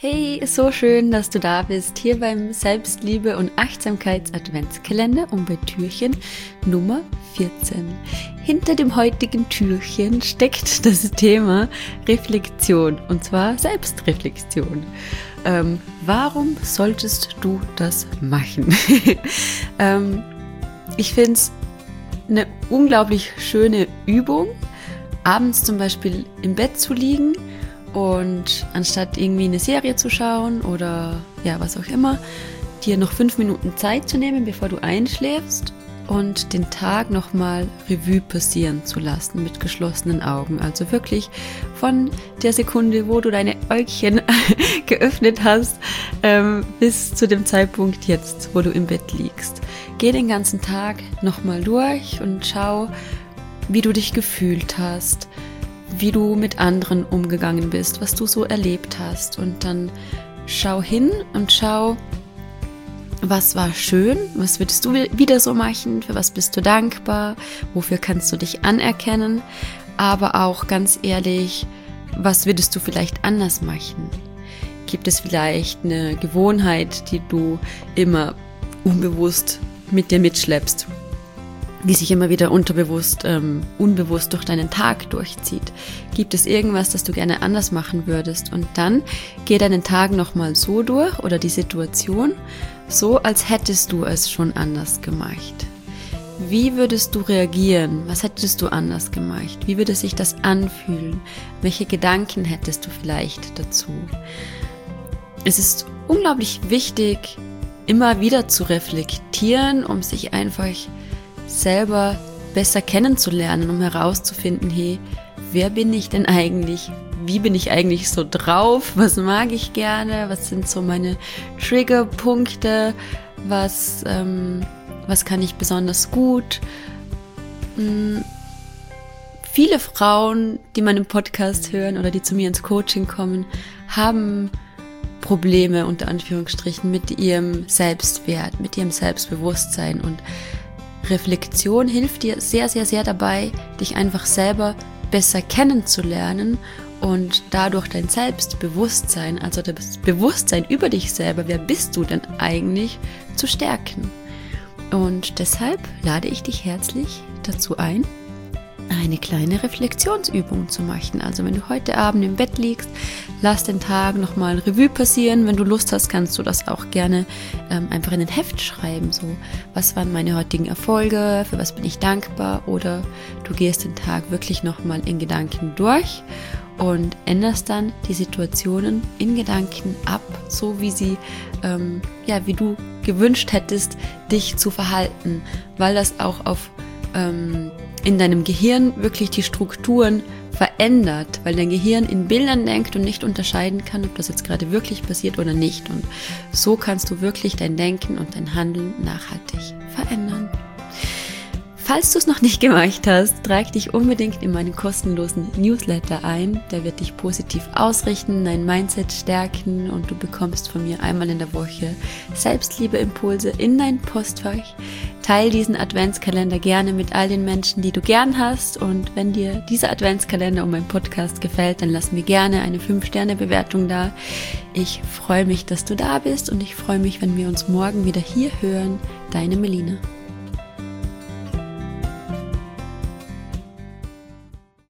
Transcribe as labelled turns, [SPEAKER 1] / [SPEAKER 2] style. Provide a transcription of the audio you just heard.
[SPEAKER 1] Hey, so schön, dass du da bist, hier beim Selbstliebe- und Achtsamkeits-Adventskalender und bei Türchen Nummer 14. Hinter dem heutigen Türchen steckt das Thema Reflexion, und zwar Selbstreflexion. Warum solltest du das machen? Ich finde es eine unglaublich schöne Übung, abends zum Beispiel im Bett zu liegen und anstatt irgendwie eine Serie zu schauen oder ja, was auch immer, dir noch 5 Minuten Zeit zu nehmen, bevor du einschläfst und den Tag nochmal Revue passieren zu lassen mit geschlossenen Augen. Also wirklich von der Sekunde, wo du deine Äugchen geöffnet hast, bis zu dem Zeitpunkt jetzt, wo du im Bett liegst. Geh den ganzen Tag nochmal durch und schau, wie du dich gefühlt hast, wie du mit anderen umgegangen bist, was du so erlebt hast. Und dann schau hin und schau, was war schön, was würdest du wieder so machen, für was bist du dankbar, wofür kannst du dich anerkennen, aber auch ganz ehrlich, was würdest du vielleicht anders machen? Gibt es vielleicht eine Gewohnheit, die du immer unbewusst mit dir mitschleppst, die sich immer wieder unbewusst durch deinen Tag durchzieht? Gibt es irgendwas, das du gerne anders machen würdest? Und dann geh deinen Tag nochmal so durch oder die Situation so, als hättest du es schon anders gemacht. Wie würdest du reagieren? Was hättest du anders gemacht? Wie würde sich das anfühlen? Welche Gedanken hättest du vielleicht dazu? Es ist unglaublich wichtig, immer wieder zu reflektieren, um sich einfach selber besser kennenzulernen, um herauszufinden, hey, wer bin ich denn eigentlich? Wie bin ich eigentlich so drauf? Was mag ich gerne? Was sind so meine Triggerpunkte? Was kann ich besonders gut? Viele Frauen, die meinen Podcast hören oder die zu mir ins Coaching kommen, haben Probleme unter Anführungsstrichen mit ihrem Selbstwert, mit ihrem Selbstbewusstsein, und Reflexion hilft dir sehr, sehr, sehr dabei, dich einfach selber besser kennenzulernen und dadurch dein Selbstbewusstsein, also das Bewusstsein über dich selber, wer bist du denn eigentlich, zu stärken. Und deshalb lade ich dich herzlich dazu ein, eine kleine Reflexionsübung zu machen. Also wenn du heute Abend im Bett liegst, lass den Tag nochmal Revue passieren. Wenn du Lust hast, kannst du das auch gerne einfach in ein Heft schreiben. So, was waren meine heutigen Erfolge, für was bin ich dankbar? Oder du gehst den Tag wirklich nochmal in Gedanken durch und änderst dann die Situationen in Gedanken ab, so wie sie, wie du gewünscht hättest, dich zu verhalten, weil das auch in deinem Gehirn wirklich die Strukturen verändert, weil dein Gehirn in Bildern denkt und nicht unterscheiden kann, ob das jetzt gerade wirklich passiert oder nicht. Und so kannst du wirklich dein Denken und dein Handeln nachhaltig verändern. Falls du es noch nicht gemacht hast, trag dich unbedingt in meinen kostenlosen Newsletter ein. Der wird dich positiv ausrichten, dein Mindset stärken, und du bekommst von mir einmal in der Woche Selbstliebe-Impulse in dein Postfach. Teil diesen Adventskalender gerne mit all den Menschen, die du gern hast, und wenn dir dieser Adventskalender und mein Podcast gefällt, dann lass mir gerne eine 5-Sterne-Bewertung da. Ich freue mich, dass du da bist, und ich freue mich, wenn wir uns morgen wieder hier hören. Deine Melina.